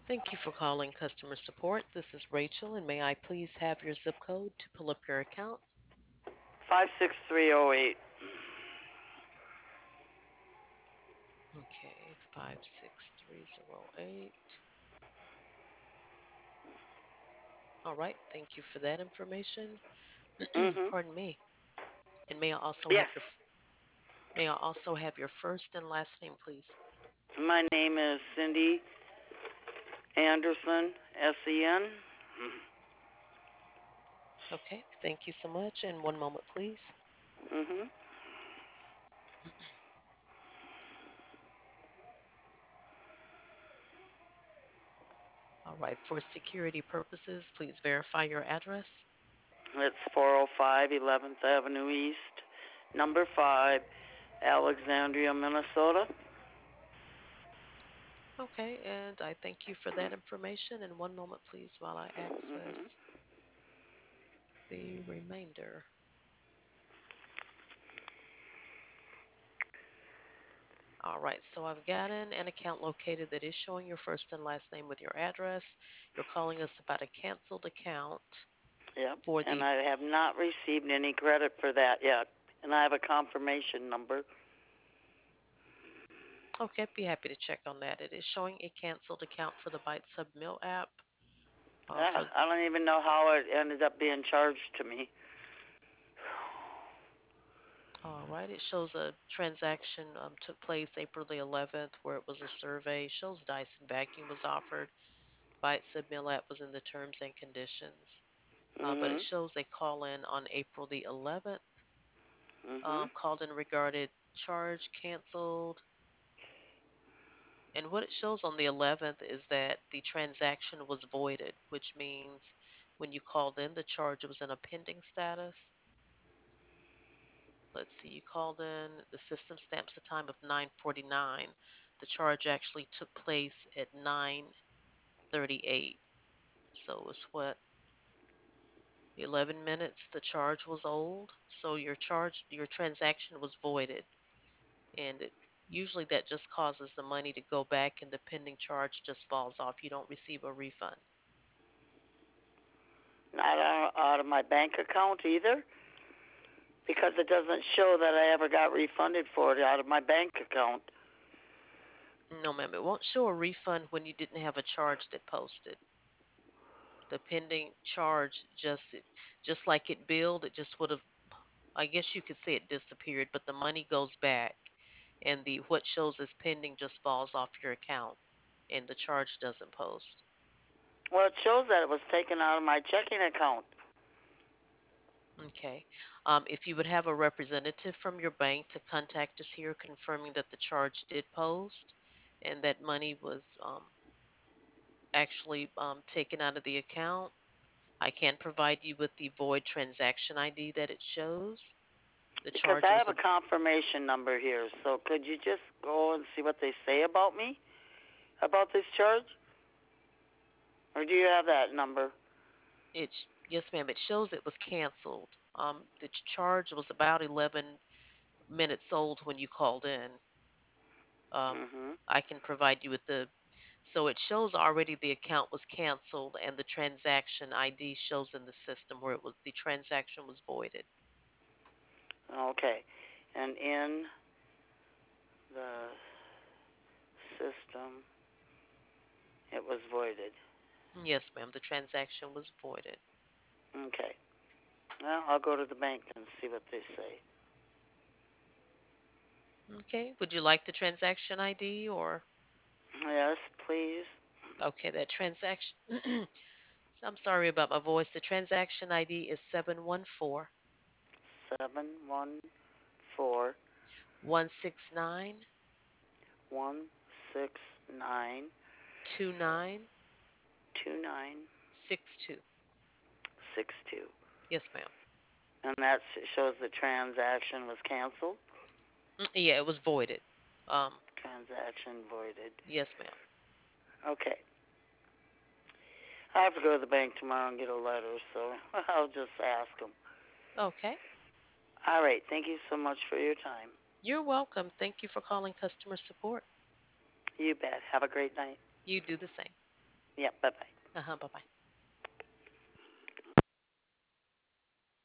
Thank you for calling customer support. This is Rachel, and may I please have your zip code to pull up your account? 56308. Okay, 56308. All right, thank you for that information. Mhm. Pardon me. And Yes. may I also have your first and last name, please? My name is Cindy Anderson, SEN. Okay, thank you so much. And one moment, please. Mhm. All right, for security purposes, please verify your address. It's 405 11th Avenue East, number 5, Alexandria, Minnesota. Okay, and I thank you for that information. And one moment, please, while I Mhm. access the remainder. All right, so I've gotten an account located that is showing your first and last name with your address. You're calling us about a canceled account Yep. for And the. I have not received any credit for that yet. And I have a confirmation number. Okay, I'd be happy to check on that. It is showing a canceled account for the Bite Sub Mill app. Yeah, For I don't even know how it ended up being charged to me. All right, it shows a transaction took place April the 11th, where it was a survey. Shows Dyson vacuum was offered. Bite Sub Mill app was in the terms and conditions. But it Mhm. shows a call in on April the 11th. Mhm. Called in regarded charge canceled. And what it shows on the 11th is that the transaction was voided, which means when you called in, the charge was in a pending status. Let's see, you called in, the system stamps the time of 9:49. The charge actually took place at 9:38. So it's what, 11 minutes the charge was old. So your transaction was voided. And usually that just causes the money to go back and the pending charge just falls off. You don't receive a refund. Not out of my bank account either, because it doesn't show that I ever got refunded for it out of my bank account. No, ma'am, it won't show a refund when you didn't have a charge that posted. The pending charge just like it billed, it just would have, I guess you could say it disappeared, but the money goes back and the what shows as pending just falls off your account and the charge doesn't post. Well, it shows that it was taken out of my checking account. Okay. If you would have a representative from your bank to contact us here confirming that the charge did post and that money was actually taken out of the account, I can provide you with the void transaction ID that it shows. The Because charge I was have a a confirmation number here, so could you just go and see what they say about me, about this charge? Or do you have that number? yes, ma'am. It shows it was canceled. The charge was about 11 minutes old when you called in. Mhm. I can provide you with the so it shows already the account was canceled and the transaction ID shows in the system where it was the transaction was voided. Okay. And in the system, it was voided. Yes, ma'am. The transaction was voided. Okay. Well, I'll go to the bank and see what they say. Okay. Would you like the transaction ID or Yes, please. okay, that transaction I'm sorry about my voice. The transaction ID is 714 714 169 169 2962. 2962. Yes, ma'am. And that shows the transaction was canceled. Yeah, it was voided. Um, Transaction voided. yes, ma'am. Okay. I have to go to the bank tomorrow and get a letter, so I'll just ask them. Okay. All right. Thank you so much for your time. You're welcome. Thank you for calling customer support. You bet. Have a great night. You do the same. Yeah, bye bye. Uh huh. Bye bye.